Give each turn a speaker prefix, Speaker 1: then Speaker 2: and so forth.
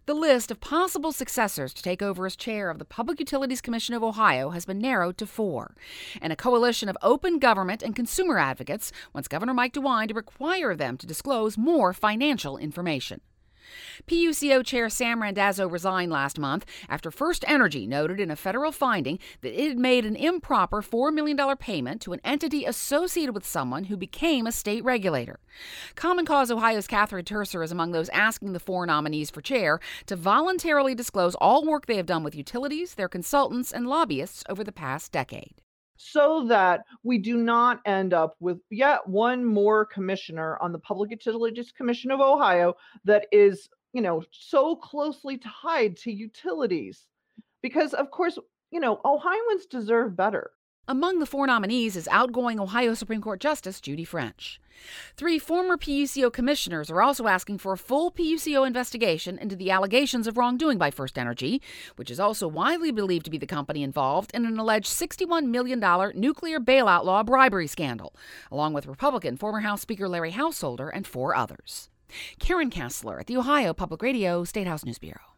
Speaker 1: The list of possible successors to take over as chair of the Public Utilities Commission of Ohio has been narrowed to 4, and a coalition of open government and consumer advocates wants Governor Mike DeWine to require them to disclose more financial information. PUCO Chair Sam Randazzo resigned last month after FirstEnergy noted in a federal finding that it had made an improper $4 million payment to an entity associated with someone who became a state regulator. Common Cause Ohio's Catherine Terser is among those asking the 4 nominees for chair to voluntarily disclose all work they have done with utilities, their consultants, and lobbyists over the past decade,
Speaker 2: so that we do not end up with yet one more commissioner on the Public Utilities Commission of Ohio that is, so closely tied to utilities. Because, of course, Ohioans deserve better.
Speaker 1: Among the 4 nominees is outgoing Ohio Supreme Court Justice Judy French. 3 former PUCO commissioners are also asking for a full PUCO investigation into the allegations of wrongdoing by FirstEnergy, which is also widely believed to be the company involved in an alleged $61 million nuclear bailout law bribery scandal, along with Republican former House Speaker Larry Householder and 4 others. Karen Kassler at the Ohio Public Radio State House News Bureau.